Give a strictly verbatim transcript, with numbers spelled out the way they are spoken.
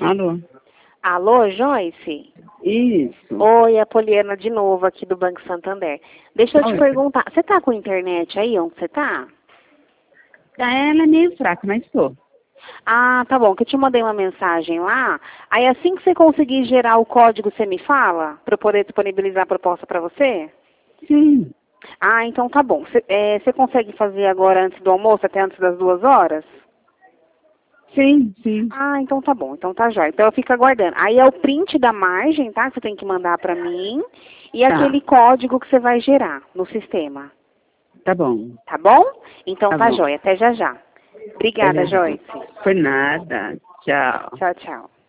Alô? Alô, Joyce? Isso. Oi, a Poliana de novo aqui do Banco Santander. Deixa eu te Oi. perguntar, você tá com internet aí onde você tá? Ela é meio fraca, mas estou. Ah, tá bom, que eu te mandei uma mensagem lá. Aí assim que você conseguir gerar o código, você me fala? Pra eu poder disponibilizar a proposta pra você? Sim. Ah, então tá bom. Você é, você consegue fazer agora antes do almoço, até antes das duas horas? Sim, sim. Ah, então tá bom, então tá jóia. Então eu fico aguardando. Aí é o print da margem, tá? Que você tem que mandar pra mim. E Tá. aquele código que você vai gerar no sistema. Tá bom. Tá bom? Então Tá tá bom. jóia. Até já já. Até Obrigada, já já. Joyce. Foi nada. Tchau. Tchau, tchau.